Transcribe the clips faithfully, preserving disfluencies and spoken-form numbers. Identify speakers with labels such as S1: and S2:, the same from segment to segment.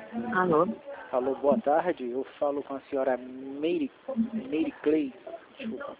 S1: Alô?
S2: Alô, boa tarde. Eu falo com a senhora Meire, Meire Clay. Desculpa.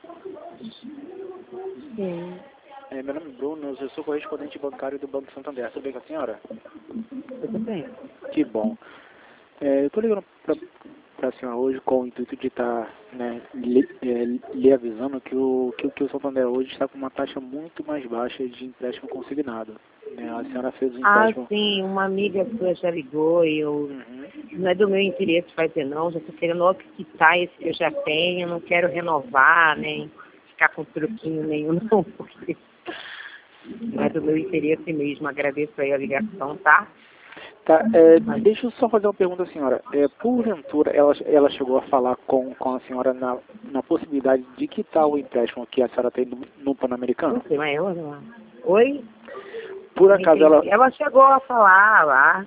S1: Sim.
S2: É, meu nome é Bruno, eu sou correspondente bancário do Banco Santander. Tudo bem com a senhora?
S1: Tudo bem.
S2: Que bom. É, eu estou ligando para a senhora hoje com o intuito de estar, né, lhe, é, lhe avisando que o, que, que o Santander hoje está com uma taxa muito mais baixa de empréstimo consignado. Né? A senhora fez um
S1: Ah,
S2: empréstimo...
S1: sim, uma amiga sua já ligou e eu...
S2: Uhum.
S1: Não é do meu interesse fazer não, já estou querendo logo quitar esse que eu já tenho, não quero renovar, nem ficar com truquinho nenhum, não, porque não é do meu interesse mesmo. Agradeço aí a ligação, tá?
S2: Tá, é, deixa eu só fazer uma pergunta, senhora. É, porventura, ela, ela chegou a falar com, com a senhora na, na possibilidade de quitar o empréstimo que a senhora tem no, no Pan-Americano?
S1: Não sei, mas eu não... Oi?
S2: Por acaso ela...
S1: Ela chegou a falar lá,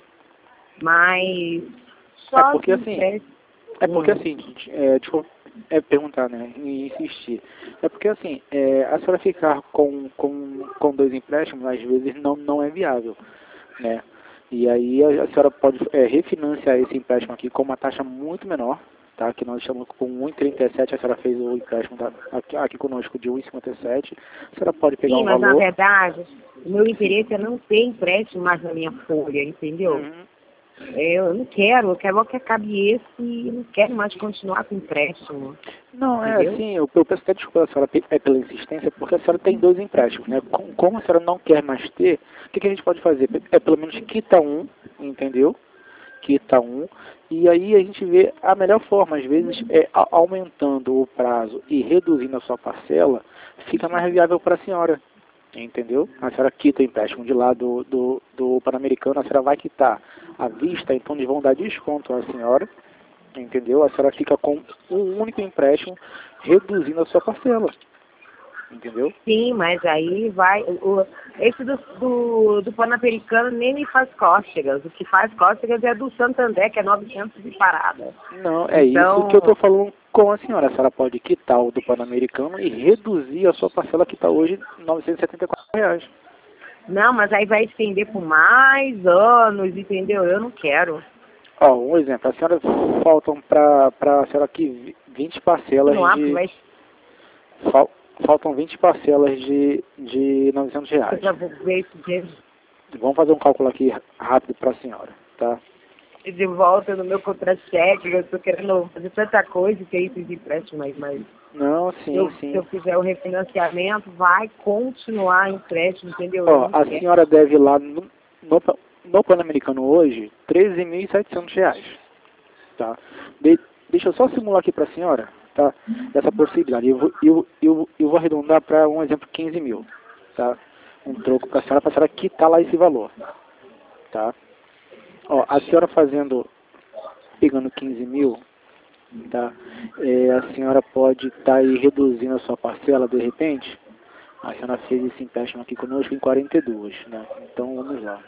S1: mas...
S2: É
S1: Só
S2: porque
S1: de
S2: assim...
S1: empréstimo.
S2: É porque
S1: Hum.
S2: assim, é, deixa eu é, perguntar, né, e insistir. É porque assim, é, a senhora ficar com, com, com dois empréstimos, às vezes não, não é viável, né? E aí a, a senhora pode é, refinanciar esse empréstimo aqui com uma taxa muito menor, tá? Que nós estamos com um vírgula trinta e sete, a senhora fez o empréstimo da, aqui, aqui conosco de um vírgula cinquenta e sete. A senhora pode pegar
S1: Sim,
S2: um
S1: mas na
S2: valor...
S1: verdade, o meu interesse é não ter empréstimo mais na minha folha, entendeu?
S2: Uhum.
S1: Eu não quero, eu quero logo que acabe esse e não quero mais continuar com empréstimo.
S2: Não, é
S1: Entendeu?
S2: assim, eu, eu peço até desculpa a senhora pe- é pela insistência, porque a senhora tem dois empréstimos, né? Com- Como a senhora não quer mais ter, o que, que a gente pode fazer? É pelo menos quita um, entendeu? Quita um, e aí a gente vê a melhor forma, às vezes, é a- aumentando o prazo e reduzindo a sua parcela, fica mais viável para a senhora, entendeu? A senhora quita o empréstimo de lá do, do, do Pan-Americano, a senhora vai quitar à vista, então eles vão dar desconto à senhora, entendeu? A senhora fica com um único empréstimo, reduzindo a sua parcela, entendeu?
S1: Sim, mas aí vai. O, esse do, do, do Pan-Americano nem me faz cócegas. O que faz cócegas é do Santander, que é novecentos de parada.
S2: Não, é isso que eu estou
S1: Então,
S2: falando com a senhora. A senhora pode quitar o do Pan-Americano e reduzir a sua parcela que está hoje novecentos e setenta e quatro reais.
S1: não, mas aí vai estender por mais anos, entendeu? Eu não quero.
S2: Ó, um exemplo, a senhora faltam para a senhora aqui vinte parcelas
S1: Não há, porque
S2: de...
S1: vai.
S2: Fal, faltam vinte parcelas de, de novecentos
S1: Eu
S2: reais.
S1: já vou ver esse dinheiro
S2: Vamos fazer um cálculo aqui rápido para a senhora, tá?
S1: de volta no meu contra-cheque. Eu estou querendo fazer tanta coisa que é isso de empréstimo, mas, mas
S2: Não,
S1: se,
S2: sim,
S1: eu, se
S2: sim.
S1: eu fizer o refinanciamento, vai continuar empréstimo, entendeu? Eu
S2: Ó,
S1: não
S2: a
S1: quero.
S2: senhora deve lá no, no, no Pan-Americano hoje treze mil e setecentos reais, tá? De, deixa eu só simular aqui para a senhora, tá? Essa possibilidade. Eu, vou- eu, eu, eu vou arredondar para um exemplo quinze mil, tá? Um troco para a senhora, para a senhora quitar lá esse valor, tá? Ó, a senhora fazendo, pegando quinze mil, tá? É, a senhora pode estar aí reduzindo a sua parcela de repente. A senhora fez esse empréstimo aqui conosco em quarenta e dois, né? Então vamos lá.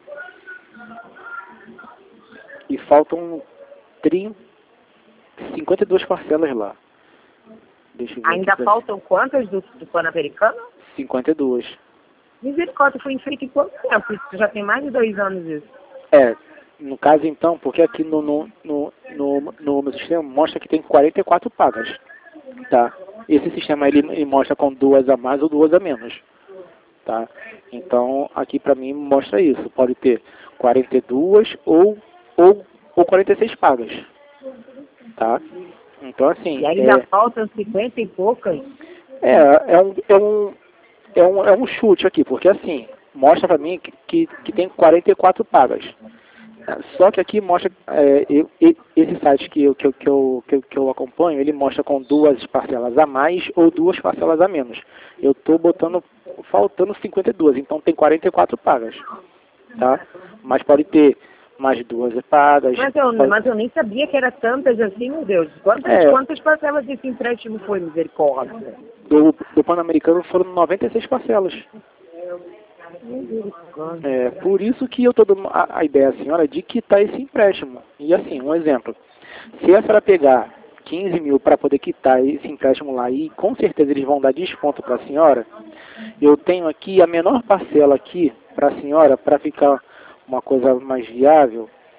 S2: E faltam trinta, cinquenta e duas parcelas lá. Deixa eu ver aqui
S1: Ainda
S2: pra...
S1: faltam quantas do, do Pan-Americano?
S2: cinquenta e duas.
S1: Misericórdia, foi feito em quanto tempo? Isso já tem mais de dois anos isso.
S2: É, no caso então, porque aqui no, no, no, no, no meu sistema mostra que tem quarenta e quatro pagas, tá? Esse sistema ele, ele mostra com duas a mais ou duas a menos, tá? Então aqui para mim mostra isso, pode ter quarenta e duas ou, ou, ou quarenta e seis pagas, tá? Então assim,
S1: E ainda
S2: é,
S1: faltam cinquenta e poucas.
S2: é, é, um, é, um, é, um, é um chute aqui, porque assim, mostra para mim que, que, que tem quarenta e quatro pagas. Só que aqui mostra, é, eu, e- esse site que eu, que, eu, que, eu, que, eu, que eu acompanho, ele mostra com duas parcelas a mais ou duas parcelas a menos. Eu estou botando, faltando cinquenta e duas, então tem quarenta e quatro pagas, tá? Mas pode ter mais duas pagas.
S1: Mas eu,
S2: Pode,
S1: mas eu nem sabia que era tantas assim, meu Deus. Quantas,
S2: é,
S1: quantas parcelas desse empréstimo foi, misericórdia?
S2: do, do Pan-Americano foram noventa e seis parcelas.
S1: Misericórdia.
S2: É, por isso que eu estou dando a, a ideia à senhora de quitar esse empréstimo. E assim, um exemplo. Se a senhora pegar quinze mil para poder quitar esse empréstimo lá e com certeza eles vão dar desconto para a senhora, eu tenho aqui a menor parcela aqui para a senhora, para ficar uma coisa mais viável,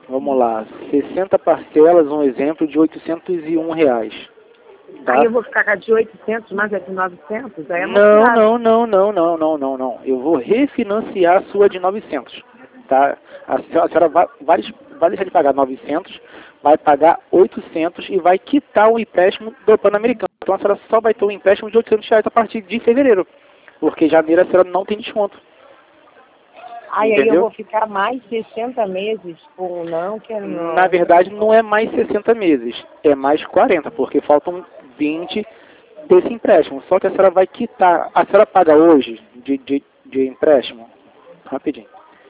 S2: vamos lá, sessenta parcelas, um exemplo de oitocentos e um reais. Tá?
S1: Aí eu vou ficar com a de oitocentos mais a de novecentos? Aí é
S2: Não,
S1: uma
S2: não, não, não, não, não, não, não. Eu vou refinanciar a sua de novecentos. Tá? A senhora, a senhora vai, vai, vai deixar de pagar novecentos, vai pagar oitocentos e vai quitar o empréstimo do Pan-Americano. Então a senhora só vai ter um empréstimo de oitocentos reais a partir de fevereiro. Porque janeiro a senhora não tem desconto.
S1: Aí, aí eu
S2: Entendeu?
S1: vou ficar mais sessenta meses por não, quero não.
S2: Na verdade, não é mais sessenta meses, é mais quarenta, porque faltam vinte desse empréstimo. Só que a senhora vai quitar, a senhora paga hoje de, de, de empréstimo, rapidinho,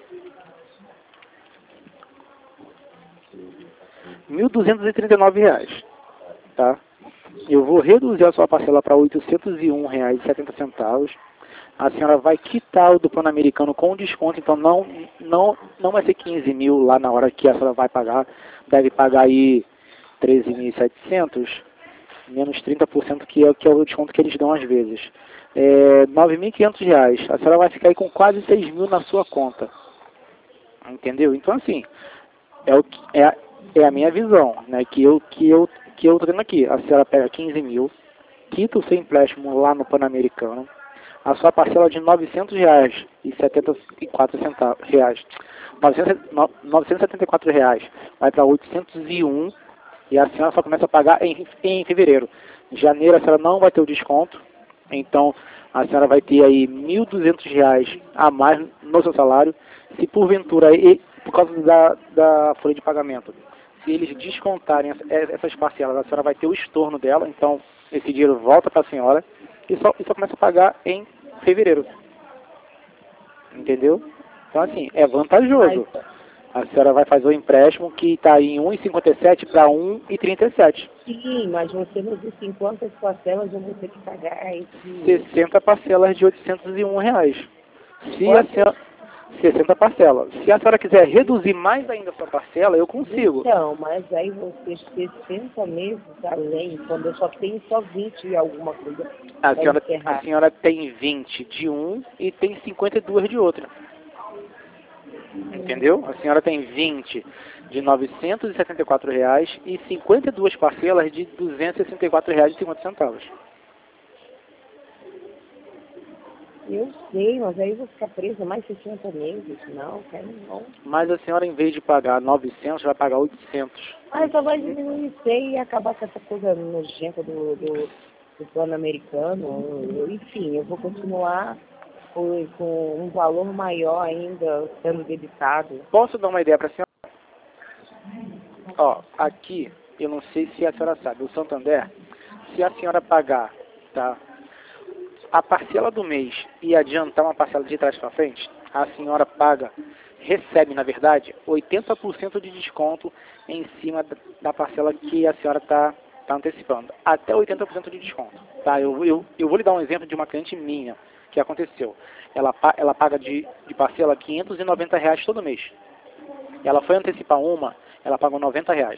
S2: mil duzentos e trinta e nove reais, tá? Eu vou reduzir a sua parcela para oitocentos e um reais e setenta centavos. A senhora vai quitar o do Pan-Americano com desconto, então não, não, não vai ser quinze mil lá na hora que a senhora vai pagar, deve pagar aí treze mil e setecentos, menos trinta por cento que é, que é o desconto que eles dão às vezes. É, nove mil e quinhentos reais, a senhora vai ficar aí com quase seis mil na sua conta, entendeu? Então assim, é, o, é, é a minha visão, né, que eu que eu que eu tô tendo aqui. A senhora pega quinze mil, quita o seu empréstimo lá no Pan-Americano, a sua parcela de novecentos reais e setenta e quatro centavos, reais, novecentos e setenta e quatro reais, vai para oitocentos e um e a senhora só começa a pagar em, em fevereiro. Em janeiro a senhora não vai ter o desconto, então a senhora vai ter aí mil e duzentos reais a mais no seu salário. Se porventura, e, por causa da, da folha de pagamento, se eles descontarem essas parcelas, a senhora vai ter o estorno dela, então esse dinheiro volta para a senhora e só, e só começa a pagar em fevereiro. Entendeu? Então assim, é vantajoso. A senhora vai fazer o empréstimo que está em um vírgula cinquenta e sete para um vírgula trinta e sete.
S1: Sim, mas você não disse em quantas parcelas eu vou ter que pagar esse...
S2: sessenta parcelas de oitocentos e um reais. Se
S1: Quanto?
S2: a senhora... sessenta parcelas. Se a senhora quiser reduzir mais ainda a sua parcela, eu consigo.
S1: Então, mas aí você sessenta meses além, quando eu só tenho só vinte e alguma coisa.
S2: A senhora, a senhora tem vinte de um e tem cinquenta e dois de outra. Entendeu? A senhora tem vinte de novecentos e setenta e quatro reais e cinquenta e duas parcelas de duzentos e sessenta e quatro reais e cinquenta centavos.
S1: Eu sei, mas aí eu vou ficar presa mais sessenta meses. Não, quero não.
S2: Mas a senhora, em vez de pagar novecentos, vai pagar oitocentos.
S1: Mas só vai diminuir sei, e acabar com essa coisa nojenta do, do, do plano americano. Enfim, eu vou continuar com, com um valor maior ainda sendo debitado.
S2: Posso dar uma ideia para a senhora? Ó, aqui, eu não sei se a senhora sabe, o Santander, se a senhora pagar, tá, a parcela do mês e adiantar uma parcela de trás para frente, a senhora paga, recebe, na verdade, oitenta por cento de desconto em cima da parcela que a senhora está tá antecipando. Até oitenta por cento de desconto. Tá? Eu, eu, eu vou lhe dar um exemplo de uma cliente minha que aconteceu. Ela, ela paga de, de parcela quinhentos e noventa reais todo mês. Ela foi antecipar uma, ela pagou noventa reais.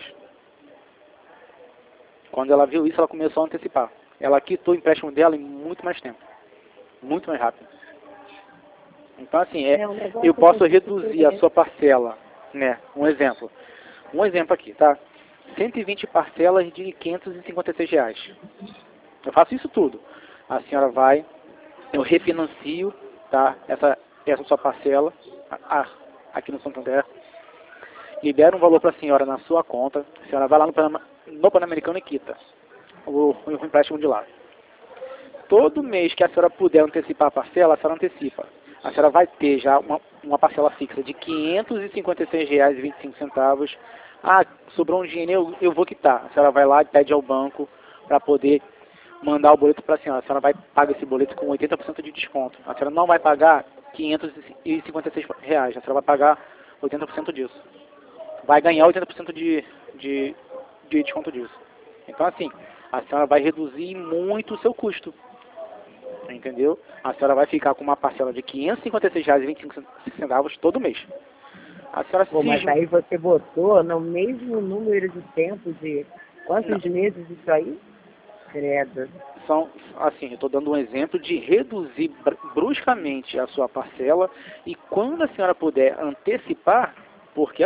S2: Quando ela viu isso, ela começou a antecipar. Ela quitou o empréstimo dela em muito mais tempo. Muito mais rápido. Então, assim, é,
S1: É um
S2: eu posso reduzir a sua parcela, né? Um exemplo. Um exemplo aqui, tá? cento e vinte parcelas de quinhentos e cinquenta e seis reais. Eu faço isso tudo. A senhora vai, eu refinancio, tá? Essa, essa sua parcela, a, a, aqui no Santander. Libera um valor para a senhora na sua conta. A senhora vai lá no, Pan, no Pan-Americano e quita o, o empréstimo de lá. Todo mês que a senhora puder antecipar a parcela, a senhora antecipa. A senhora vai ter já uma, uma parcela fixa de quinhentos e cinquenta e seis reais e vinte e cinco centavos. Ah, sobrou um dinheiro, eu, eu vou quitar. A senhora vai lá e pede ao banco para poder mandar o boleto para a senhora. A senhora vai pagar esse boleto com oitenta por cento de desconto. A senhora não vai pagar quinhentos e cinquenta e seis reais. A senhora vai pagar oitenta por cento disso. Vai ganhar oitenta por cento de, de, de desconto disso. Então, assim, a senhora vai reduzir muito o seu custo. Entendeu? A senhora vai ficar com uma parcela de quinhentos e cinquenta e seis reais e vinte e cinco centavos todo mês. A senhora
S1: Pô,
S2: se...
S1: mas aí você botou no mesmo número de tempo de quantos Não. meses isso aí? Credo.
S2: São, assim, eu estou dando um exemplo de reduzir bruscamente a sua parcela e quando a senhora puder antecipar, porque assim,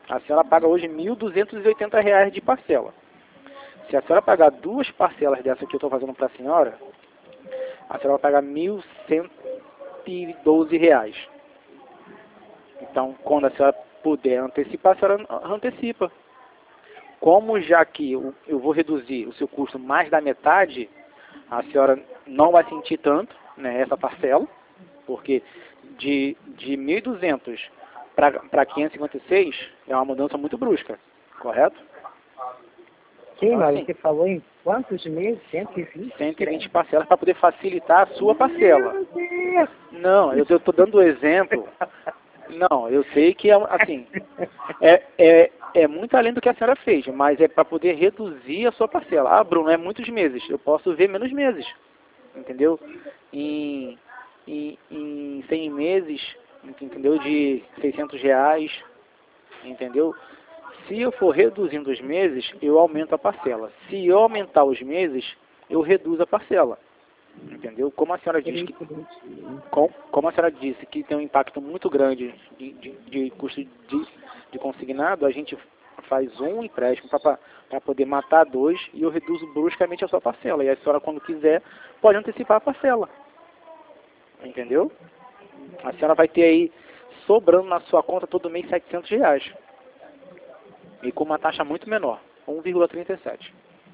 S2: A senhora paga hoje mil duzentos e oitenta reais de parcela. Se a senhora pagar duas parcelas dessa que eu estou fazendo para a senhora, a senhora vai pagar mil cento e doze reais. Então, quando a senhora puder antecipar, a senhora antecipa. Como já que eu, eu vou reduzir o seu custo mais da metade, a senhora não vai sentir tanto, né, essa parcela, porque de, de mil e duzentos para quinhentos e cinquenta e seis é uma mudança muito brusca, correto?
S1: Sim,
S2: Então,
S1: mas
S2: assim,
S1: você falou em quantos meses? cento e vinte?
S2: cento e vinte parcelas para poder facilitar a sua parcela.
S1: Meu Deus!
S2: Não, eu estou dando o exemplo. Não, eu sei que é assim, é, é, é muito além do que a senhora fez, mas é para poder reduzir a sua parcela. Ah, Bruno, é muitos meses, eu posso ver menos meses, entendeu? Em, em, em cem meses, entendeu? De seiscentos reais, entendeu? Se eu for reduzindo os meses, eu aumento a parcela. Se eu aumentar os meses, eu reduzo a parcela. Entendeu? Como a senhora disse que, com, como a senhora disse que tem um impacto muito grande de, de, de custo de, de consignado, a gente faz um empréstimo para poder matar dois e eu reduzo bruscamente a sua parcela. E a senhora, quando quiser, pode antecipar a parcela. Entendeu? A senhora vai ter aí, sobrando na sua conta todo mês setecentos reais. E com uma taxa muito menor, um vírgula trinta e sete.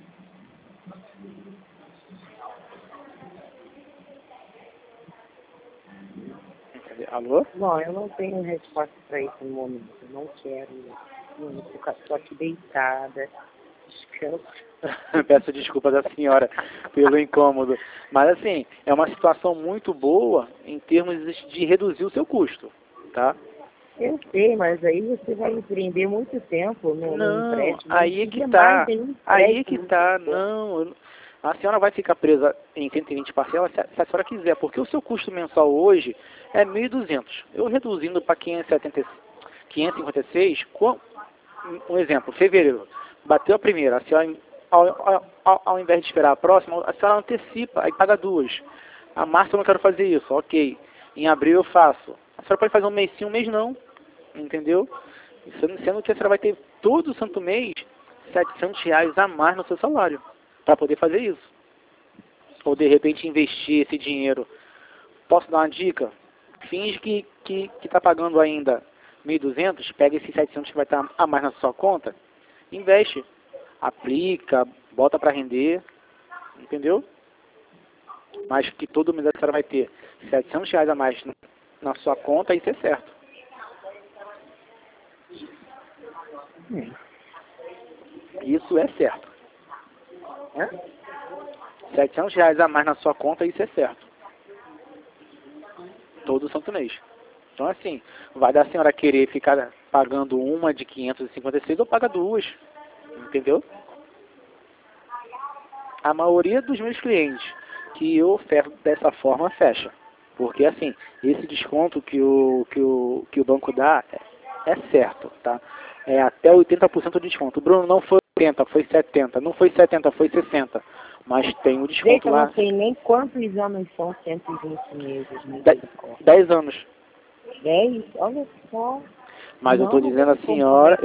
S2: Alô?
S1: Bom, eu não tenho resposta para isso no momento. Eu não quero. Eu estou aqui deitada. Descanso.
S2: Peço desculpa da senhora pelo incômodo. Mas assim, é uma situação muito boa em termos de reduzir o seu custo, tá?
S1: Eu sei, mas aí você vai empreender muito tempo no,
S2: não,
S1: no empréstimo.
S2: aí é que tá. Aí é que tá. Não, eu, a senhora vai ficar presa em cento e vinte parcelas se a, se a senhora quiser, porque o seu custo mensal hoje é mil e duzentos. Eu reduzindo para quinhentos e cinquenta e seis, um exemplo, fevereiro, bateu a primeira, a senhora, ao, ao, ao invés de esperar a próxima, a senhora antecipa, aí paga duas. A março eu não quero fazer isso, ok. Em abril eu faço. A senhora pode fazer um mês sim, um mês não, entendeu? Sendo que a senhora vai ter todo o santo mês setecentos reais a mais no seu salário para poder fazer isso. Ou de repente investir esse dinheiro. Posso dar uma dica? Finge que que que está pagando ainda mil e duzentos, pega esses setecentos que vai estar a mais na sua conta, investe, aplica, bota para render, entendeu? Mas que todo mês a senhora vai ter setecentos reais a mais na sua conta, isso é certo.
S1: Hum.
S2: Isso é certo.
S1: É?
S2: setecentos reais a mais na sua conta, isso é certo. Todo santo mês. Então assim, vai da senhora querer ficar pagando uma de quinhentos e cinquenta e seis ou paga duas. Entendeu? A maioria dos meus clientes que eu oferto dessa forma fecha. Porque assim, esse desconto que o, que o, que o banco dá é, é certo, tá? É até oitenta por cento de desconto. Bruno, não foi oitenta, foi setenta. Não foi setenta, foi sessenta. Mas tem o desconto
S1: Gente, eu
S2: lá.
S1: não sei nem quantos anos são cento e vinte meses.
S2: dez anos.
S1: dez? Olha só.
S2: Mas
S1: não,
S2: eu estou dizendo a senhora...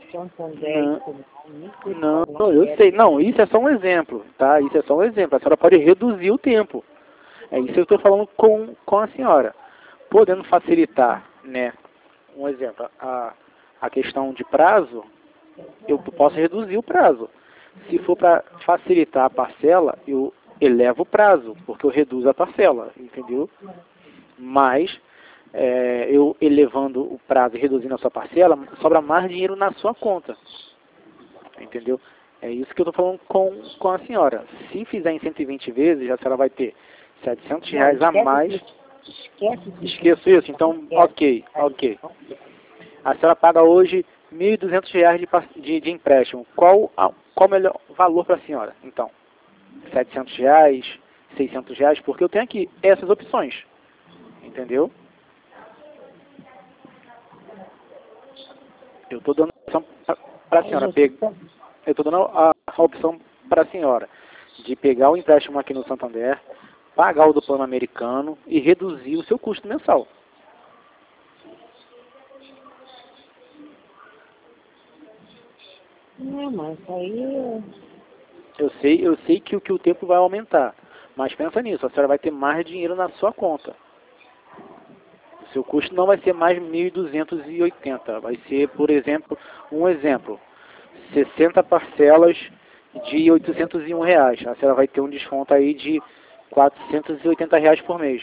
S2: Não, não, eu sei. Não, isso é só um exemplo, tá? Isso é só um exemplo. A senhora pode reduzir o tempo. É isso que eu estou falando com, com a senhora. Podendo facilitar, né? Um exemplo, a, a questão de prazo, eu posso reduzir o prazo. Se for para facilitar a parcela, eu elevo o prazo, porque eu reduzo a parcela, entendeu? Mas, é, eu elevando o prazo e reduzindo a sua parcela, sobra mais dinheiro na sua conta. Entendeu? É isso que eu estou falando com, com a senhora. Se fizer em cento e vinte vezes, a senhora vai ter setecentos reais a mais.
S1: Esquece isso.
S2: Esqueço isso? Então, ok, ok. A senhora paga hoje mil e duzentos reais de, de, de empréstimo. Qual qual o melhor valor para a senhora? Então, setecentos reais, seiscentos reais, porque eu tenho aqui essas opções. Entendeu? Eu estou dando a opção para a senhora. Eu estou dando a, a opção para a senhora de pegar o empréstimo aqui no Santander, pagar o do plano americano e reduzir o seu custo mensal.
S1: Não, mas aí...
S2: Eu sei, eu sei que, o- que o tempo vai aumentar, mas pensa nisso, a senhora vai ter mais dinheiro na sua conta. O seu custo não vai ser mais mil duzentos e oitenta, vai ser, por exemplo, um exemplo, sessenta parcelas de oitocentos e um reais. A senhora vai ter um desconto aí de quatrocentos e oitenta reais por mês.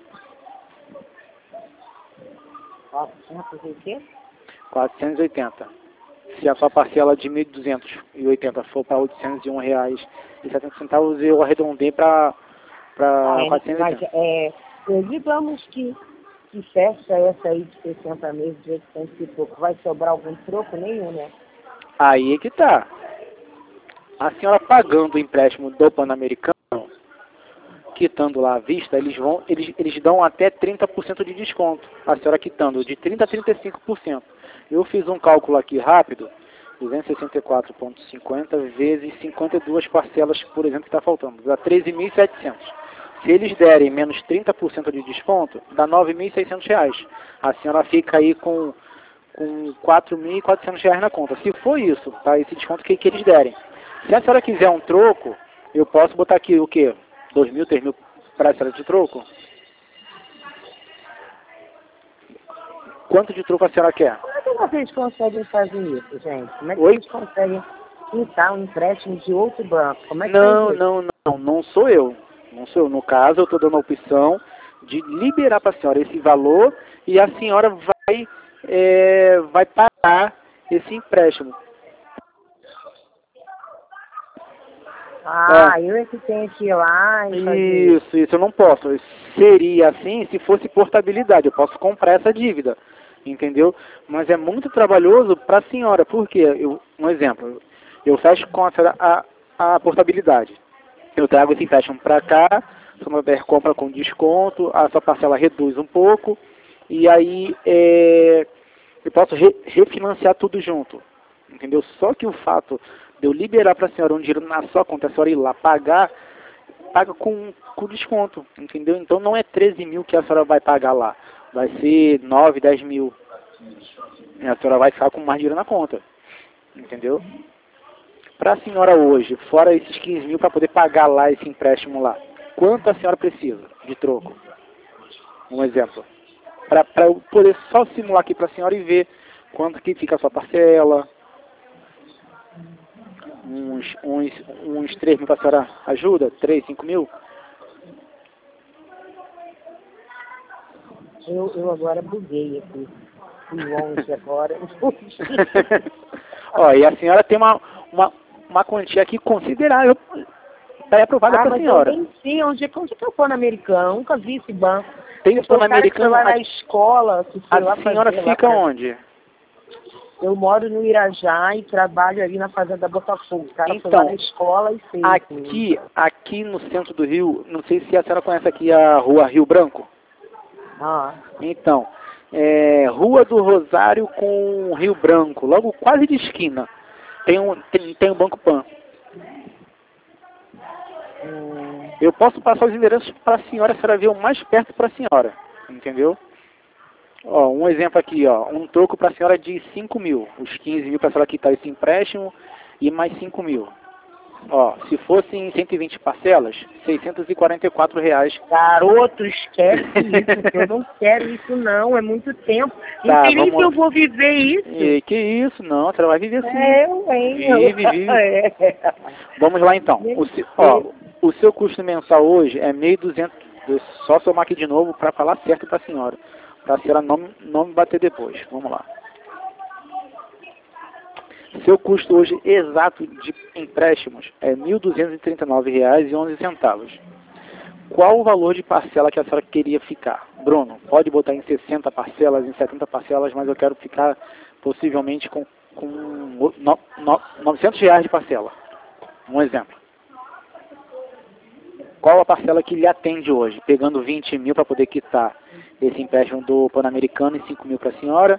S1: quatrocentos e quê?
S2: quatrocentos e oitenta. Se a sua parcela de mil duzentos e oitenta for para oitocentos e um reais e setenta centavos, eu arredondei para
S1: Ah, é,
S2: quatrocentos e
S1: mas,
S2: oitenta.
S1: é, é, digamos que, que fecha essa aí de sessenta meses, de oitocentos e pouco, vai sobrar algum troco? Nenhum, né?
S2: Aí é que tá. A senhora pagando o empréstimo do Pan-Americano, quitando lá à vista, eles vão, eles, eles dão até trinta por cento de desconto. A senhora quitando de trinta a trinta e cinco por cento. Eu fiz um cálculo aqui rápido, duzentos e sessenta e quatro vírgula cinquenta vezes cinquenta e duas parcelas, por exemplo, que está faltando, dá treze mil e setecentos. Se eles derem menos trinta por cento de desconto, dá nove mil e seiscentos reais. A senhora fica aí com, com quatro mil e quatrocentos reais na conta. Se for isso, tá? Esse desconto que, que eles derem. Se a senhora quiser um troco, eu posso botar aqui o quê? dois mil, três mil para a senhora de troco? Quanto de troco a senhora quer?
S1: Como é que vocês conseguem fazer isso, gente? Como é que
S2: Oi?
S1: vocês conseguem quitar um empréstimo de outro banco? Como é que
S2: Não,
S1: faz isso?
S2: não, não, não sou eu. Não sou eu. No caso, eu estou dando a opção de liberar para a senhora esse valor e a senhora vai, é, vai pagar esse empréstimo.
S1: Ah, eu é que tenho que ir lá e fazer isso.
S2: Isso, isso, eu não posso. Seria assim se fosse portabilidade. Eu posso comprar essa dívida, entendeu? Mas é muito trabalhoso para a senhora. Por quê? Eu, um exemplo, eu fecho com a, senhora a, a portabilidade. Eu trago esse empréstimo para cá, se uma mulher compra com desconto, a sua parcela reduz um pouco, e aí é, eu posso re, refinanciar tudo junto, entendeu? Só que o fato de eu liberar para a senhora um dinheiro na sua conta, a senhora ir lá pagar, paga com, com desconto, entendeu? Então não é treze mil que a senhora vai pagar lá, vai ser nove, dez mil. E a senhora vai ficar com mais dinheiro na conta, entendeu? Para a senhora hoje, fora esses quinze mil para poder pagar lá esse empréstimo lá, quanto a senhora precisa de troco? Um exemplo. Para eu poder só simular aqui para a senhora e ver quanto que fica a sua parcela. Uns, uns, uns três mil para a senhora ajuda? três, cinco mil?
S1: Eu, eu agora buguei aqui. Fui longe agora.
S2: Ó, e a senhora tem uma, uma, uma quantia aqui considerável para aprovada
S1: Ah,
S2: para a
S1: mas
S2: senhora.
S1: eu nem sei onde, onde que eu for no americano. Eu nunca vi esse banco.
S2: Tem
S1: Eu sou o cara que
S2: Pan-Americano.
S1: foi lá na
S2: A,
S1: escola, que foi lá
S2: a senhora
S1: fazer, lá
S2: fica
S1: pra-
S2: onde?
S1: Eu moro no Irajá e trabalho ali na Fazenda Botafogo. O cara foi lá
S2: Então,
S1: na escola e fez.
S2: Aqui, aqui no centro do Rio, não sei se a senhora conhece aqui a rua Rio Branco.
S1: Ah,
S2: Então, é, Rua do Rosário com Rio Branco, logo quase de esquina, tem um, tem, tem um Banco Pan.
S1: hum,
S2: Eu posso passar os endereços para a senhora, a senhora vê o mais perto para a senhora, entendeu? Ó, um exemplo aqui, ó, um troco para a senhora de cinco mil, os quinze mil para a senhora quitar esse empréstimo e mais cinco mil. Ó, se fossem cento e vinte parcelas, seiscentos e quarenta e quatro reais.
S1: garoto, esquece isso. Eu não quero isso não, é muito tempo. Não
S2: Tá,
S1: sei nem
S2: vamos
S1: se eu
S2: lá.
S1: vou viver isso.
S2: E, que isso, não, você vai viver sim.
S1: É, eu venho.
S2: Vive, vive.
S1: É.
S2: Vamos lá então. O, se- ó, o seu custo mensal hoje é mil e duzentos. Deixa eu só somar aqui de novo para falar certo para a senhora. Para a senhora não, me- não me bater depois. Vamos lá. Seu custo hoje exato de empréstimos é mil duzentos e trinta e nove reais e onze centavos. Qual o valor de parcela que a senhora queria ficar? Bruno, pode botar em sessenta parcelas, em setenta parcelas, mas eu quero ficar possivelmente com, com no, no, novecentos reais de parcela. Um exemplo. Qual a parcela que lhe atende hoje? Pegando vinte mil para poder quitar esse empréstimo do Pan-Americano e cinco mil para a senhora.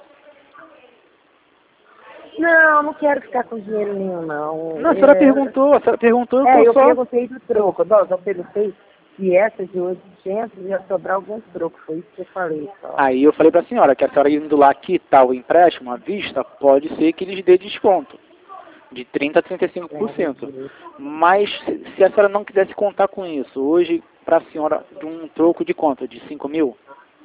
S1: Não, não quero ficar com dinheiro nenhum, não.
S2: Não, a senhora
S1: É,
S2: perguntou, a senhora perguntou, eu
S1: É,
S2: tô
S1: eu
S2: só...
S1: perguntei do troco. Não, eu perguntei se essa de oitocentos ia sobrar algum troco. Foi isso que eu falei. Só.
S2: Aí eu falei para a senhora que a senhora indo lá quitar o empréstimo à vista, pode ser que eles dê desconto. De trinta a trinta e cinco por cento. Mas se se a senhora não quisesse contar com isso, hoje, para a senhora, de um troco de conta de cinco mil?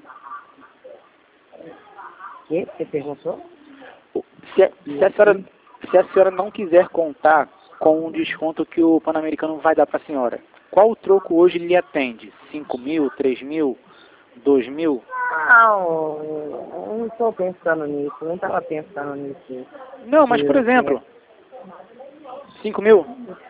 S1: O que você perguntou?
S2: Se a, se, a senhora, se a senhora não quiser contar com o desconto que o Pan-Americano vai dar para a senhora, qual o troco hoje lhe atende? cinco mil, três mil, dois mil?
S1: Não, eu não estou pensando nisso, não estava pensando nisso.
S2: Não, mas por exemplo, cinco mil?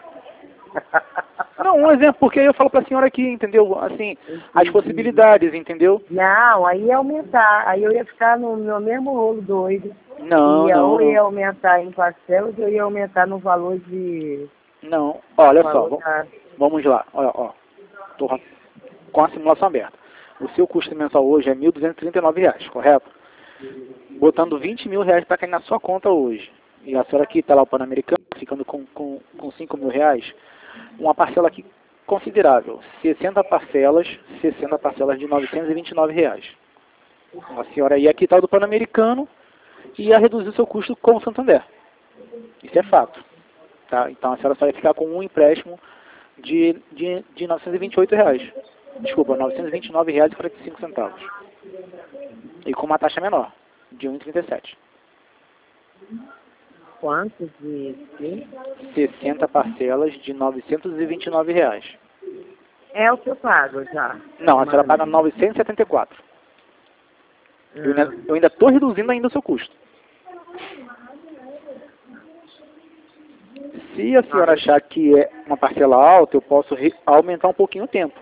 S2: Não, um exemplo, porque aí eu falo para a senhora aqui, entendeu? Assim, as possibilidades, entendeu?
S1: Não, aí ia aumentar, aí eu ia ficar no meu mesmo rolo doido.
S2: Não,
S1: ia,
S2: não,
S1: ou ia
S2: não.
S1: aumentar em parcelas, ou ia aumentar no valor de...
S2: Não, olha só,
S1: valor
S2: vamos,
S1: da...
S2: vamos lá, olha, ó, tô com a simulação aberta. O seu custo mensal hoje é mil duzentos e trinta e nove reais, correto? Botando vinte mil reais para cair na sua conta hoje. E a senhora aqui está lá o Pan-Americano, ficando com, com, com cinco mil reais, uma parcela aqui considerável, sessenta parcelas, sessenta parcelas de novecentos e vinte e nove reais. A senhora ia quitar do Pan-Americano e ia reduzir o seu custo com o Santander. Isso é fato. Tá? Então a senhora só ia ficar com um empréstimo de, de, de novecentos e vinte e oito reais. Desculpa, novecentos e vinte e nove reais e quarenta e cinco centavos. E com uma taxa menor, de um vírgula trinta e sete.
S1: Quantos de...
S2: sessenta parcelas de novecentos e vinte e nove reais.
S1: É o que eu pago já.
S2: Não, a senhora paga novecentos e setenta e quatro.
S1: Hum.
S2: Eu ainda, eu ainda estou reduzindo ainda o seu custo. Se a senhora achar que é uma parcela alta, eu posso aumentar um pouquinho o tempo.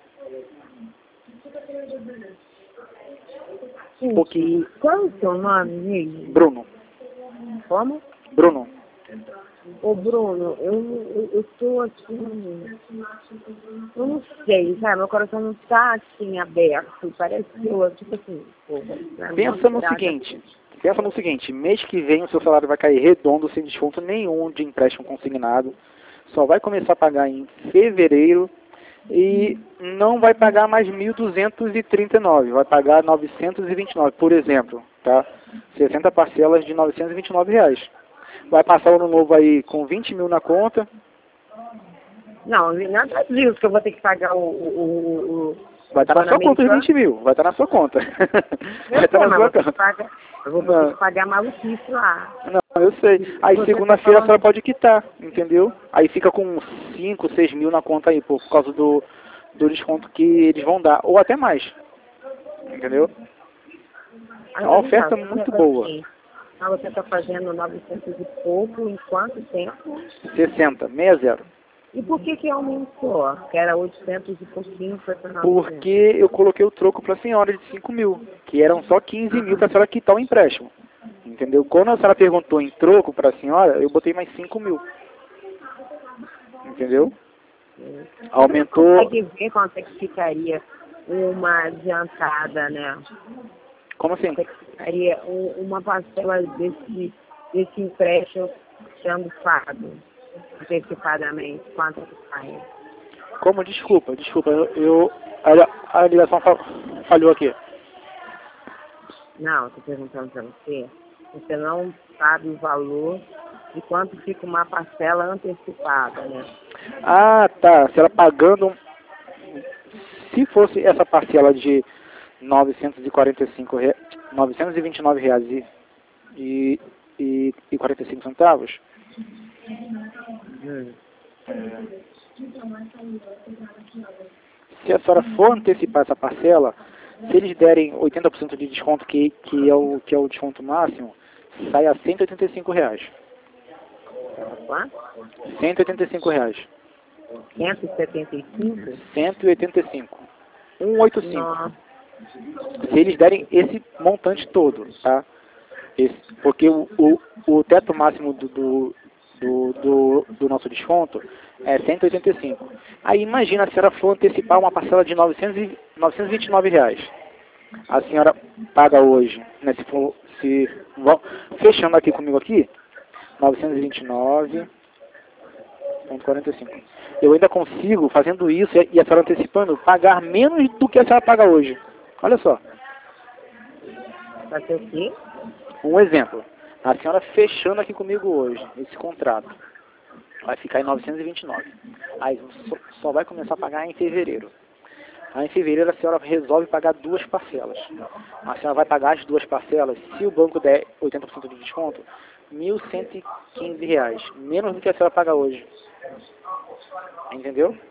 S1: Um
S2: pouquinho.
S1: Qual é o seu nome mesmo?
S2: Bruno.
S1: Como?
S2: Bruno.
S1: Ô Bruno, eu, eu, eu tô assim, eu não sei, sabe, meu coração não tá assim aberto, parece que eu, tipo assim, pô,
S2: pensa no seguinte, pensa no seguinte, mês que vem o seu salário vai cair redondo, sem desconto nenhum de empréstimo consignado, só vai começar a pagar em fevereiro e não vai pagar mais mil duzentos e trinta e nove, vai pagar novecentos e vinte e nove, por exemplo, tá? sessenta parcelas de novecentos e vinte e nove reais. Vai passar o ano novo aí com vinte mil na conta.
S1: Não, nada disso que eu vou ter que pagar o... o, o
S2: vai estar na sua conta os vinte mil, vai estar na sua conta. Vai estar na sua conta.
S1: Pagar, eu vou ter que pagar maluquice lá.
S2: Não, eu sei. Aí segunda-feira a senhora pode quitar, entendeu? Aí fica com cinco, seis mil na conta aí, por causa do, do desconto que eles vão dar. Ou até mais. Entendeu? É uma oferta muito boa.
S1: Ah, você está fazendo novecentos e pouco em quanto tempo?
S2: sessenta, sessenta.
S1: E por que que aumentou? Que era oitocentos e pouquinho, foi para
S2: novecentos. Porque eu coloquei o troco para a senhora de cinco mil, que eram só quinze mil para a senhora quitar o empréstimo. Entendeu? Quando a senhora perguntou em troco para a senhora, eu botei mais cinco mil. Entendeu? Aumentou...
S1: Você consegue ver quanto é que ficaria uma adiantada, né?
S2: Como assim?
S1: Quanto é que ficaria uma parcela desse, desse empréstimo sendo pago antecipadamente? Quanto é que sai?
S2: Como? Desculpa, desculpa. Eu, eu a, a ligação falhou aqui.
S1: Não, estou perguntando para você. Você não sabe o valor de quanto fica uma parcela antecipada, né?
S2: Ah, tá. Se ela pagando... Se fosse essa parcela de novecentos e quarenta e cinco reais, novecentos e vinte e nove reais e, e, e, e quarenta e cinco centavos...
S1: Hum.
S2: Se a senhora for antecipar essa parcela, se eles derem oitenta por cento de desconto, que, que, é o, que é o desconto máximo, sai a cento e oitenta e cinco reais. cento e oitenta e cinco reais.
S1: cento e setenta e cinco?
S2: cento e oitenta e cinco. cento e oitenta e cinco.
S1: Nossa.
S2: Se eles derem esse montante todo, tá? Esse, porque o, o, o teto máximo do, do, do, do, do nosso desconto é cento e oitenta e cinco. Aí imagina se ela for antecipar uma parcela de novecentos e vinte e nove reais. A senhora paga hoje, né, se for, se, fechando aqui comigo aqui, novecentos e vinte e nove vírgula quarenta e cinco. Eu ainda consigo, fazendo isso e a senhora antecipando, pagar menos do que a senhora paga hoje. Olha só.
S1: Vai ser o quê?
S2: Um exemplo. A senhora fechando aqui comigo hoje, esse contrato, vai ficar em novecentos e vinte e nove. Aí só, só vai começar a pagar em fevereiro. Aí em fevereiro a senhora resolve pagar duas parcelas. A senhora vai pagar as duas parcelas, se o banco der oitenta por cento de desconto, mil cento e quinze reais, menos do que a senhora paga hoje. Entendeu?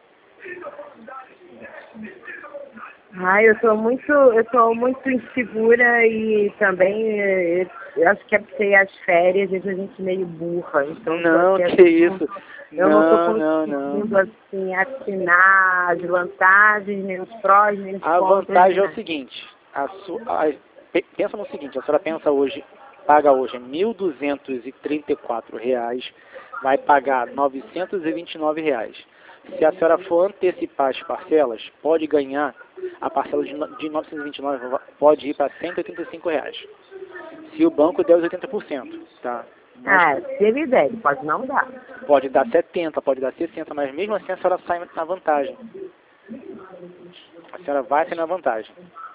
S1: Ai, eu tô muito, eu tô muito insegura e também eh, eu acho que é porque as férias, às vezes a gente é meio burra, então
S2: Não,
S1: tô aqui,
S2: que
S1: assim,
S2: isso.
S1: eu
S2: Não,
S1: não tô
S2: não,
S1: conseguindo
S2: não.
S1: assim assinar as vantagens, nem os prós, nem os
S2: A
S1: contras,
S2: vantagem
S1: nem
S2: é o
S1: nada.
S2: seguinte, a su, a, pe- pensa no seguinte, a senhora pensa hoje, paga hoje mil duzentos e trinta e quatro reais, vai pagar novecentos e vinte e nove reais. Se a senhora for antecipar as parcelas, pode ganhar, a parcela de, no- de novecentos e vinte e nove pode ir para cento e oitenta e cinco reais. Se o banco der os oitenta por cento, tá? Mas
S1: Ah, se ele der, ele pode não dar.
S2: pode dar setenta, pode dar sessenta, mas mesmo assim a senhora sai na vantagem. A senhora vai sair na vantagem.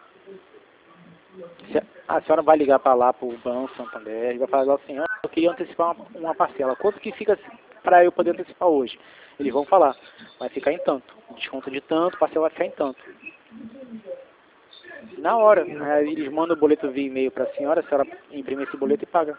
S2: Se a senhora vai ligar para lá, para o Banco Santander, e vai falar assim, ah, eu queria antecipar uma, uma parcela. Quanto que fica para eu poder antecipar hoje? Eles vão falar, vai ficar em tanto. Desconto de tanto, parcela vai ficar em tanto. Na hora, aí eles mandam o boleto via e-mail para a senhora, a senhora imprime esse boleto e paga.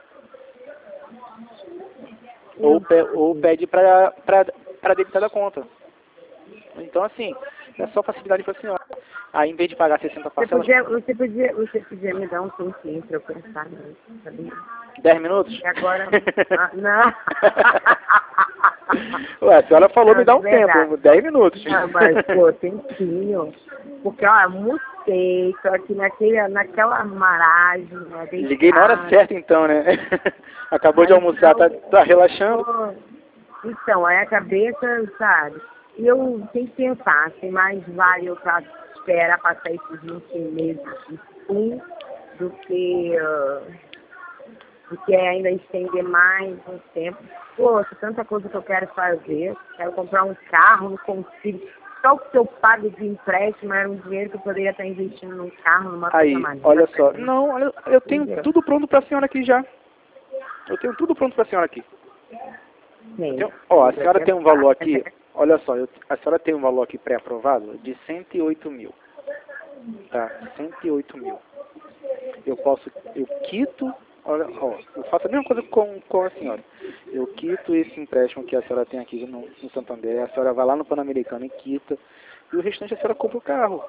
S2: Ou, pe, ou pede para debitar da conta. Então, assim, é só facilidade para a senhora. Aí, em vez de pagar sessenta
S1: Você
S2: parcelas,
S1: podia, você podia, você podia me dar um tempinho para eu pensar nisso, sabia?
S2: dez minutos?
S1: E agora, ah, não.
S2: Ué, a senhora falou
S1: Não,
S2: me dá
S1: de
S2: um
S1: verdade.
S2: tempo, dez minutos.
S1: Ah, mas, pô, tempinho. Porque, ó, almocei, tô aqui naquele, naquela maragem, né,
S2: Liguei na hora
S1: deitada.
S2: certa então, né? Acabou de
S1: Aí,
S2: almoçar, tá,
S1: então,
S2: tá relaxando?
S1: pô, então, aí a cabeça, sabe? E eu tenho que pensar, se mais vale eu pra esperar passar esses vinte meses de pum, do que, uh, do que ainda estender mais um tempo. Poxa, tanta coisa que eu quero fazer. Quero comprar um carro, não consigo. Só o que eu pago de empréstimo era um dinheiro que eu poderia estar investindo num carro, numa coisa
S2: Aí,
S1: mais.
S2: olha só. Não, olha, eu tenho
S1: Entendeu?
S2: tudo pronto pra senhora aqui já. Eu tenho tudo pronto pra senhora aqui.
S1: Sim.
S2: Então, ó, a senhora tem um valor aqui, olha só, eu, a senhora tem um valor aqui pré-aprovado de cento e oito mil. Tá? cento e oito mil. Eu posso, eu quito, olha, ó, eu faço a mesma coisa com, com a senhora. Eu quito esse empréstimo que a senhora tem aqui no, no Santander, a senhora vai lá no Pan-Americano e quita, e o restante a senhora compra o carro.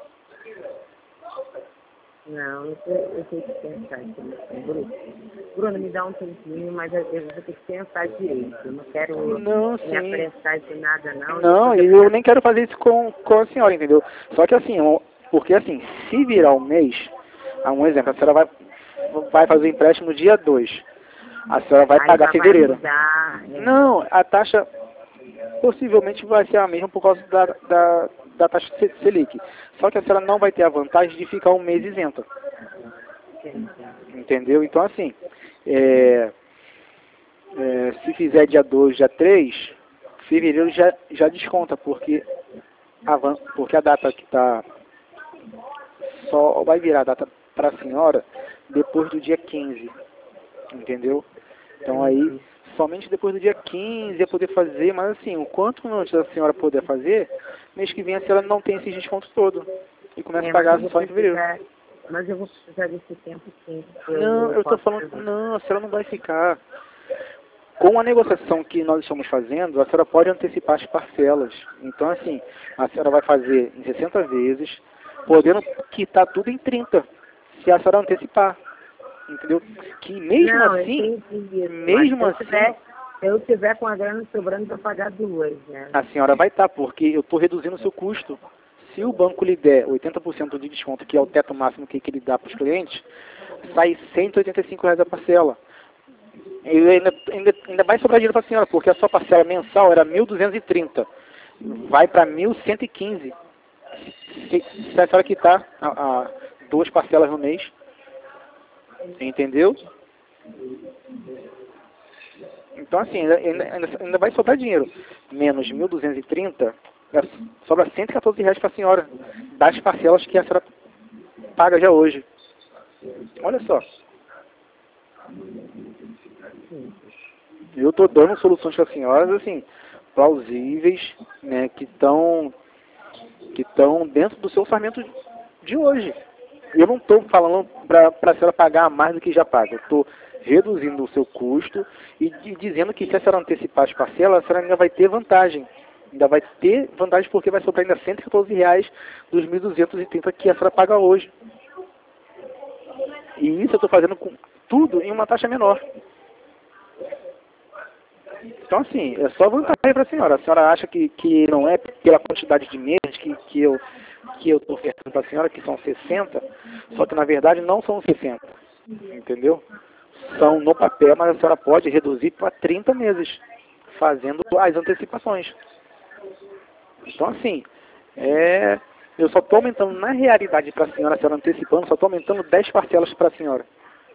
S1: Não, eu, eu tenho que pensar aqui. Bruno, Bruno, me dá um tempinho, mas eu, eu vou ter que pensar direito. Eu não quero
S2: Não,
S1: me
S2: sim.
S1: apressar de nada, não.
S2: Não, e eu nem quero fazer isso com, com a senhora, entendeu? Só que assim, eu- porque assim, se virar um mês, ah, um exemplo, a senhora vai, vai fazer o empréstimo dia dois, a senhora vai
S1: Aí
S2: pagar
S1: já
S2: fevereiro.
S1: vai mudar, é.
S2: Não, a taxa possivelmente vai ser a mesma por causa da, da, da taxa Se- Selic. Só que a senhora não vai ter a vantagem de ficar um mês isenta. Entendeu? Então assim, é, é, se fizer dia dois, dia três, fevereiro já, já desconta, porque a, van- porque a data que está só vai virar a data para a senhora depois do dia quinze. Entendeu? Então aí, somente depois do dia quinze ia poder fazer, mas assim, o quanto antes da senhora poder fazer, mês que vem a senhora não tem esse desconto todo. E começa
S1: É,
S2: a
S1: mas
S2: pagar
S1: eu vou
S2: só em fevereiro.
S1: precisar, mas eu vou precisar desse tempo sim. porque
S2: Não, eu estou
S1: posso
S2: falando,
S1: fazer.
S2: não, a senhora não vai ficar. Com a negociação que nós estamos fazendo, a senhora pode antecipar as parcelas. Então, assim, a senhora vai fazer em sessenta vezes, podendo quitar tudo em trinta, se a senhora antecipar. Entendeu? Que mesmo
S1: Não,
S2: assim,
S1: eu entendi isso.
S2: mesmo
S1: Mas se eu tiver,
S2: assim,
S1: se eu tiver com a grana sobrando para pagar duas, né?
S2: a senhora vai estar, porque eu estou reduzindo o seu custo. Se o banco lhe der oitenta por cento de desconto, que é o teto máximo que, que ele dá para os clientes, sai cento e oitenta e cinco reais a parcela. E ainda, ainda, ainda vai sobrar dinheiro para a senhora, porque a sua parcela mensal era mil duzentos e trinta. Vai para mil cento e quinze. Se, se a senhora quitar a, a duas parcelas no mês. Entendeu? Então, assim, ainda, ainda, ainda vai sobrar dinheiro. Menos mil duzentos e trinta, sobra cento e quatorze reais para a senhora, das parcelas que a senhora paga já hoje. Olha só.
S1: simples.
S2: Eu estou dando soluções para as senhoras, assim, plausíveis, né, que estão que estão dentro do seu orçamento de hoje. Eu não estou falando para a senhora pagar mais do que já paga. Eu estou reduzindo o seu custo e, e dizendo que se a senhora antecipar as parcelas, a senhora ainda vai ter vantagem. Ainda vai ter vantagem porque vai sobrar ainda cento e quatorze reais dos mil duzentos e trinta que a senhora paga hoje. E isso eu estou fazendo com tudo em uma taxa menor. Então, assim, é só vantagem para a senhora. A senhora acha que, que não é pela quantidade de meses que, que eu que eu estou ofertando para a senhora, que são sessenta, só que na verdade não são sessenta, entendeu? São no papel, mas a senhora pode reduzir para trinta meses, fazendo as antecipações. Então, assim, é, eu só estou aumentando na realidade para a senhora, a senhora antecipando, só estou aumentando dez parcelas para a senhora.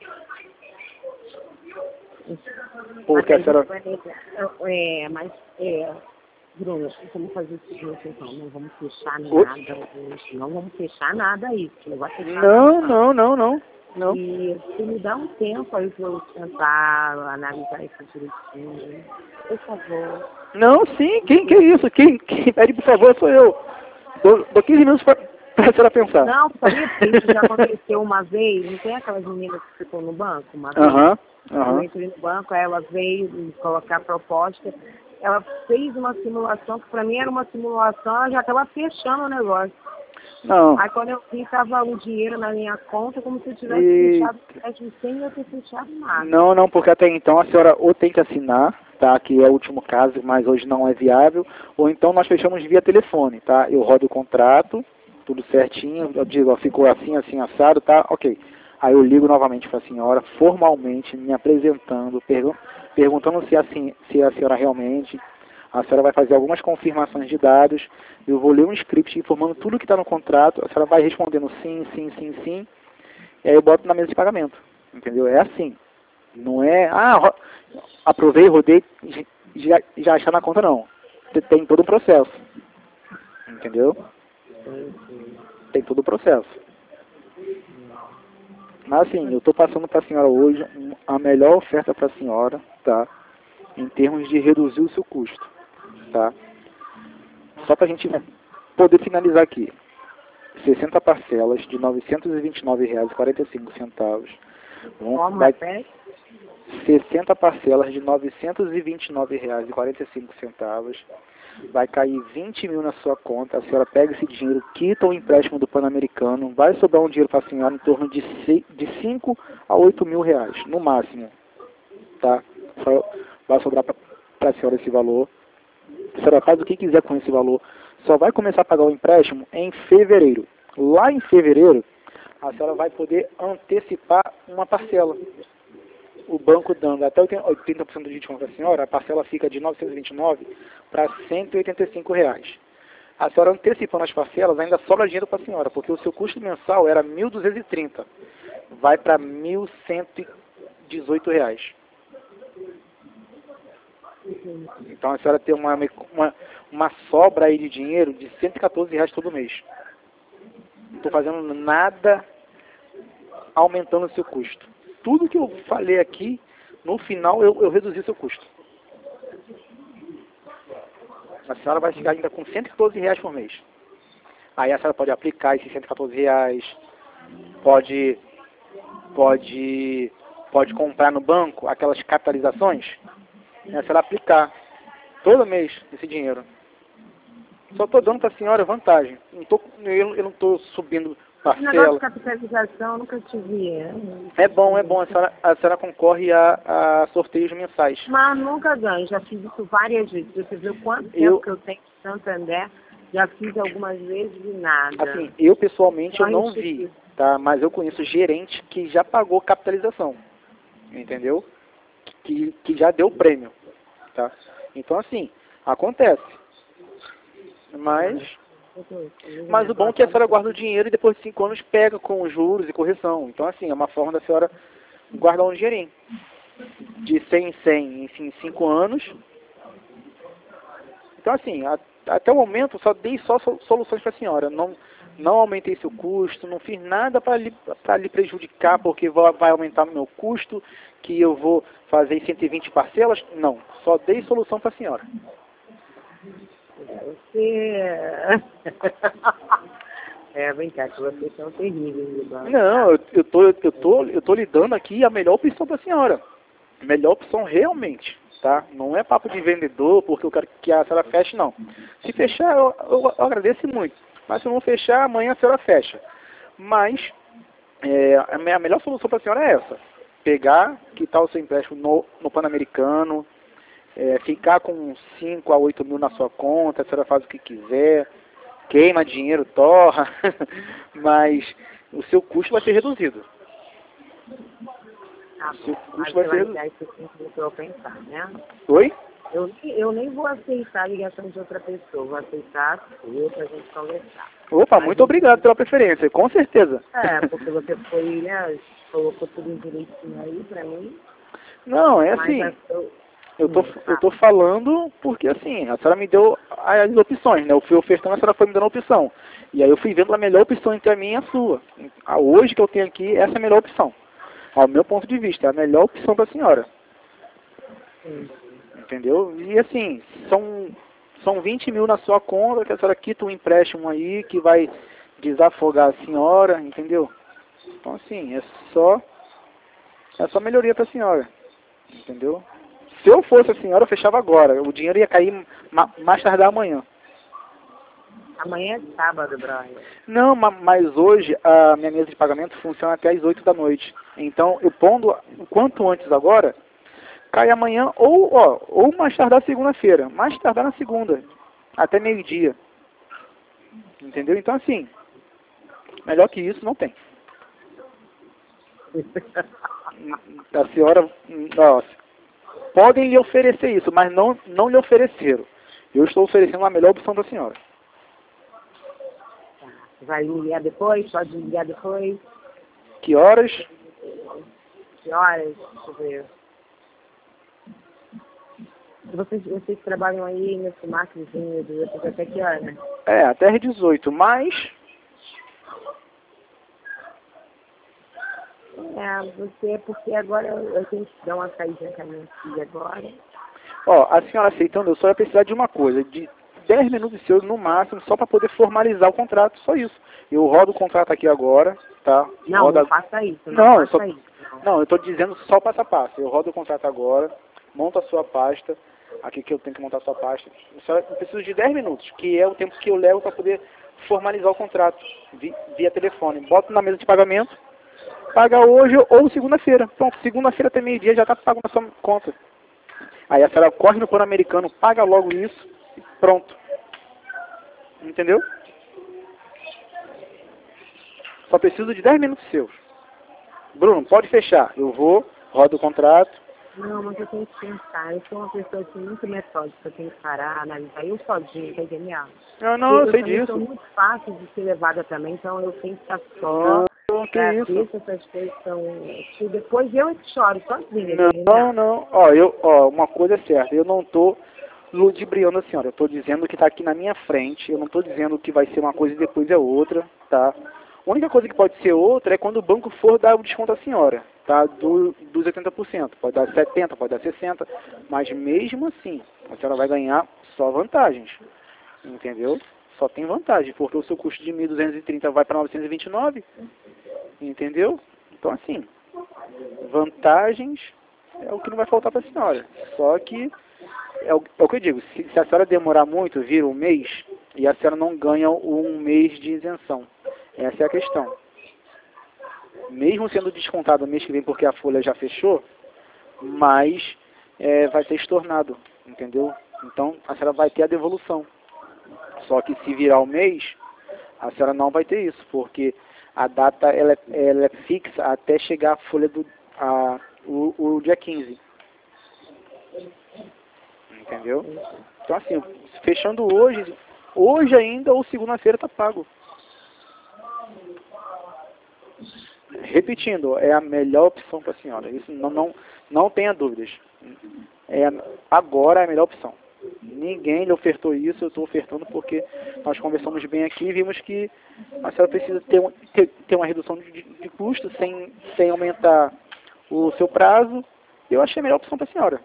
S2: Porque a senhora...
S1: É, mas, é, Bruno, vamos fazer o seguinte, então, não vamos fechar nada hoje, não vamos fechar nada aí, porque não vai fechar
S2: Não,
S1: nada.
S2: não, não, não, não.
S1: E se me dá um tempo aí para eu tentar analisar isso direitinho, por favor.
S2: Não, sim, quem que é isso? Quem, quem pede por favor sou eu. Dou, dou quinze minutos para a senhora pensar.
S1: Não, sabia que isso já aconteceu uma vez, não tem aquelas meninas que ficam no banco uma vez?
S2: Aham,
S1: Eu
S2: aham.
S1: entrei no banco, aí ela veio me colocar a proposta, ela fez uma simulação, que para mim era uma simulação, ela já estava fechando o negócio.
S2: Não.
S1: Aí quando eu vi, estava o dinheiro na minha conta, como se eu tivesse
S2: E...
S1: fechado crédito sem eu ter fechado nada.
S2: Não, não, porque até então a senhora ou tem que assinar, tá, que é o último caso, mas hoje não é viável, ou então nós fechamos via telefone, tá? Eu rodo o contrato, tudo certinho, eu digo, ó, ficou assim, assim, assado, tá? Ok. Aí eu ligo novamente para a senhora, formalmente, me apresentando, pergun perguntando se, assim, se a senhora realmente, a senhora vai fazer algumas confirmações de dados, eu vou ler um script informando tudo que está no contrato, a senhora vai respondendo sim, sim, sim, sim, e aí eu boto na mesa de pagamento, entendeu? É assim, não é, ah, aprovei, rodei, já, já achar na conta, não. Tem todo um processo, entendeu? Tem todo o processo. Mas assim, eu estou passando para a senhora hoje a melhor oferta para a senhora, tá? Em termos de reduzir o seu custo, tá? Só para a gente poder finalizar aqui. sessenta parcelas de novecentos e vinte e nove reais e quarenta e cinco centavos.
S1: Como
S2: vai,
S1: é?
S2: sessenta parcelas de novecentos e vinte e nove reais e quarenta e cinco centavos. Vai cair vinte mil na sua conta, a senhora pega esse dinheiro, quita o empréstimo do Pan-Americano, vai sobrar um dinheiro para a senhora em torno de, de cinco a oito mil reais, no máximo, tá? Vai sobrar para a senhora esse valor. A senhora faz o que quiser com esse valor, só vai começar a pagar o empréstimo em fevereiro. Lá em fevereiro, a senhora vai poder antecipar uma parcela. O banco dando até oitenta por cento de desconto para a senhora, a parcela fica de novecentos e vinte e nove para cento e oitenta e cinco reais. A senhora antecipando as parcelas ainda sobra dinheiro para a senhora, porque o seu custo mensal era mil duzentos e trinta, vai para mil cento e dezoito reais. Então a senhora tem uma, uma, uma sobra aí de dinheiro de cento e quatorze reais todo mês. Não estou fazendo nada aumentando o seu custo. Tudo que eu falei aqui, no final eu, eu reduzi o seu custo. A senhora vai ficar ainda com cento e quatorze reais por mês. Aí a senhora pode aplicar esses cento e quatorze reais, pode, pode, pode comprar no banco aquelas capitalizações, e a senhora aplicar todo mês esse dinheiro. Só estou dando para a senhora vantagem. Não tô, eu, eu não estou subindo parcela.
S1: Negócio de capitalização, eu nunca tive.
S2: É bom, é bom. A senhora, a senhora concorre a, a sorteios mensais.
S1: Mas nunca ganho. Já fiz isso várias vezes. Você vê quanto tempo
S2: eu,
S1: que eu tenho de Santander. Já fiz algumas vezes e nada.
S2: Assim, eu pessoalmente
S1: Só
S2: eu não vi, tá? Mas eu conheço gerente que já pagou capitalização. Entendeu? Que, que já deu prêmio. Tá? Então, assim, acontece. Mas... Mas o bom é que a senhora guarda o dinheiro e depois de cinco anos pega com juros e correção. Então, assim, é uma forma da senhora guardar um dinheirinho. De cem em cem em cinco anos. Então, assim, a, até o momento só dei só soluções para a senhora. Não, não aumentei seu custo, não fiz nada para lhe, para lhe prejudicar, porque vai, vai aumentar o meu custo, que eu vou fazer em cento e vinte parcelas. Não, só dei solução para a senhora.
S1: Você... É, vem cá, que vocês são terríveis.
S2: Não, eu, eu, tô, eu, tô, eu tô lhe dando aqui a melhor opção para a senhora. Melhor opção realmente, tá? Não é papo de vendedor, porque eu quero que a senhora feche, não. Se fechar, eu, eu, eu agradeço muito. Mas se não fechar, amanhã a senhora fecha. Mas é, a, minha, a melhor solução para a senhora é essa. Pegar, quitar o seu empréstimo no, no Pan-Americano, é, ficar com cinco a oito mil na sua conta, a senhora faz o que quiser, queima dinheiro, torra, mas o seu custo vai ser reduzido.
S1: Tá
S2: o seu
S1: bom,
S2: custo
S1: mas
S2: vai
S1: você
S2: ser
S1: vai
S2: reduzido.
S1: dar esse tempo para eu pensar, né?
S2: Oi?
S1: Eu, eu nem vou aceitar a ligação de outra pessoa, vou aceitar a sua para a gente conversar.
S2: Opa,
S1: Mas
S2: muito
S1: eu-
S2: obrigado pela preferência, com certeza.
S1: É, porque você foi, né, colocou tudo direitinho aí para mim,
S2: Não, é
S1: mas
S2: assim,
S1: a sua...
S2: eu tô,
S1: Hum,
S2: eu
S1: tá.
S2: tô falando porque assim, a senhora me deu as opções, né? Eu fui ofertando, a senhora foi me dando a opção. E aí eu fui vendo a melhor opção entre a minha e a sua. A hoje que eu tenho aqui, essa é a melhor opção. Ao meu ponto de vista, é a melhor opção para a senhora.
S1: Sim.
S2: Entendeu? E assim, são, são vinte mil na sua conta, que a senhora quita um empréstimo aí que vai desafogar a senhora, entendeu? Então assim, é só, é só melhoria para a senhora, entendeu? Se eu fosse a senhora, eu fechava agora. O dinheiro ia cair ma mais tardar amanhã.
S1: Amanhã é sábado, Brian.
S2: Não, ma mas hoje a minha mesa de pagamento funciona até as oito da noite. Então, eu pondo o quanto antes agora, cai amanhã ou, ó, ou mais tardar segunda-feira. Mais tardar na segunda, até meio-dia. Entendeu? Então, assim, melhor que isso não tem. A senhora, ó, podem lhe oferecer isso, mas não, não lhe ofereceram. Eu estou oferecendo a melhor opção da senhora.
S1: Vai me ligar depois? Pode me ligar depois?
S2: Que horas?
S1: Que horas? Deixa eu ver. Vocês, vocês trabalham aí nesse marketing de vocês até que hora, né?
S2: É, até às dezoito, mas...
S1: É, você, porque agora eu, eu tenho que dar uma saída com a minha filha agora.
S2: Ó, a senhora aceitando, eu só ia precisar de uma coisa, de dez minutos seus no máximo, só para poder formalizar o contrato, só isso. Eu rodo o contrato aqui agora, tá?
S1: Não,
S2: Roda...
S1: não faça isso, não,
S2: Não, eu
S1: faça
S2: só...
S1: isso. Não.
S2: não, eu estou dizendo só o passo a passo. Eu rodo o contrato agora, monto a sua pasta, aqui que eu tenho que montar a sua pasta. Eu preciso de dez minutos, que é o tempo que eu levo para poder formalizar o contrato via, via telefone. Boto na mesa de pagamento, paga hoje ou segunda-feira. Pronto, segunda-feira até meio-dia já está pago na sua conta. Aí a senhora corre no Pan-Americano, paga logo isso e pronto. Entendeu? Só preciso de dez minutos seus. Bruno, pode fechar. Eu vou, rodo o contrato.
S1: Não, mas eu tenho que pensar. Eu sou uma pessoa assim, muito metódica, eu tenho que parar, analisar. Eu sozinha, tá entendendo?
S2: Não, não, eu
S1: eu
S2: sei
S1: também
S2: disso.
S1: sou muito fácil de ser levada também, então eu tenho que estar só
S2: Não, que
S1: pra
S2: isso.
S1: ver se essas coisas são... que depois eu é que choro sozinha, tá
S2: Não,
S1: entendendo?
S2: não. Ó, eu, ó, uma coisa é certa. Eu não tô ludibriando a senhora. Eu tô dizendo que tá aqui na minha frente. Eu não tô dizendo que vai ser uma coisa e depois é outra, tá? A única coisa que pode ser outra é quando o banco for dar o desconto à senhora, tá? Do, dos oitenta por cento. Pode dar setenta por cento, pode dar sessenta por cento. Mas mesmo assim, a senhora vai ganhar só vantagens. Entendeu? Só tem vantagem, porque o seu custo de mil duzentos e trinta vai para novecentos e vinte e nove. Entendeu? Então, assim, vantagens é o que não vai faltar para a senhora. Só que, é o, é o que eu digo, se, se a senhora demorar muito, vira um mês, e a senhora não ganha um mês de isenção. Essa é a questão. Mesmo sendo descontado mês que vem porque a folha já fechou, mas é, vai ser estornado, entendeu? Então, a senhora vai ter a devolução. Só que se virar o mês, a senhora não vai ter isso, porque a data ela, é- ela é fixa até chegar a folha do a, o, o dia quinze. Entendeu? Então assim, fechando hoje, hoje ainda ou segunda-feira tá pago. Repetindo, é a melhor opção para a senhora. Isso não, não, não tenha dúvidas. É, agora é a melhor opção. Ninguém lhe ofertou isso, eu estou ofertando porque nós conversamos bem aqui e vimos que a senhora precisa ter, um, ter, ter uma redução de, de, de custo sem, sem aumentar o seu prazo. Eu achei a melhor opção para a senhora.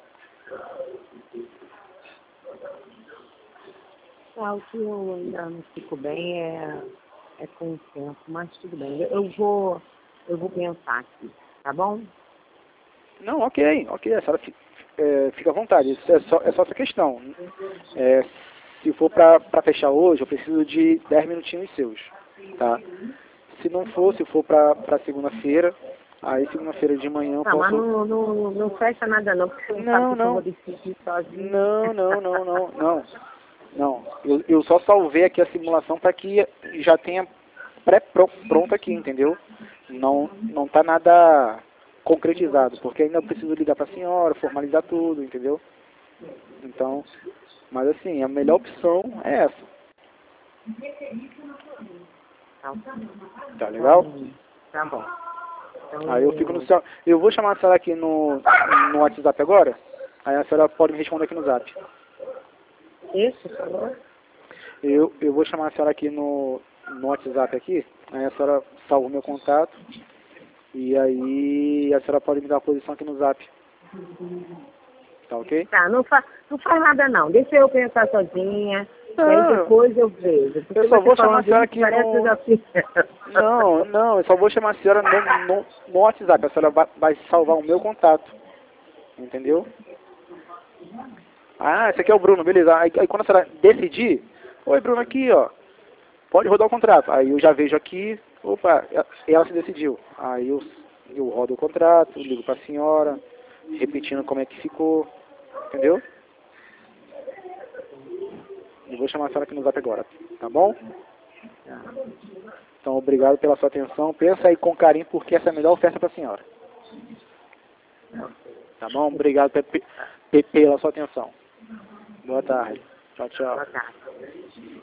S1: Ah, o que eu ainda não fico bem é, é com o tempo, mas tudo bem. Eu vou, eu vou pensar aqui, tá bom?
S2: Não, ok, ok, a senhora fica, é, fica à vontade, isso é só, é só essa questão. É, se for para fechar hoje, eu preciso de dez minutinhos seus, tá? Se não for, se for para segunda-feira, aí segunda-feira de manhã eu
S1: Não,
S2: posso...
S1: mas não, não, não fecha nada não, porque você não,
S2: Não,
S1: sabe que
S2: não.
S1: eu vou decidir sozinho.
S2: Não, não, não, não, não. Não, eu, eu só salvei aqui a simulação para que já tenha pré-pronto aqui, entendeu? Não, não tá nada concretizado, porque ainda preciso ligar para a senhora, formalizar tudo, entendeu? Então, mas assim, a melhor opção é essa. Tá legal?
S1: Tá bom. Então,
S2: Aí eu fico no céu. Eu vou chamar a senhora aqui no, no WhatsApp agora, aí a senhora pode me responder aqui no Zap.
S1: Isso, por favor?
S2: Eu, eu vou chamar a senhora aqui no, no WhatsApp aqui, aí a senhora salva o meu contato, e aí a senhora pode me dar a posição aqui no Zap. Tá ok?
S1: Tá, não, fa não faz nada não. Deixa eu pensar sozinha,
S2: Não,
S1: e aí depois eu vejo. Porque
S2: eu só
S1: você
S2: vou chamar a
S1: falando
S2: senhora
S1: isso,
S2: aqui
S1: parece que eu
S2: no...
S1: já fiz.
S2: Não, não, eu só vou chamar a senhora no, no, no WhatsApp, a senhora vai, vai salvar o meu contato. Entendeu? Ah, esse aqui é o Bruno, beleza. Aí, aí quando a senhora decidir, oi Bruno, aqui ó, pode rodar o contrato. Aí eu já vejo aqui, opa, ela se decidiu. Aí eu, eu rodo o contrato, ligo para a senhora, repetindo como é que ficou, entendeu? Eu vou chamar a senhora aqui no Zap agora, tá bom? Então, obrigado pela sua atenção. Pensa aí com carinho, porque essa é a melhor oferta para a senhora. Tá bom? Obrigado pe pe pela sua atenção. Boa tarde. Tchau, tchau.
S1: Boa tarde.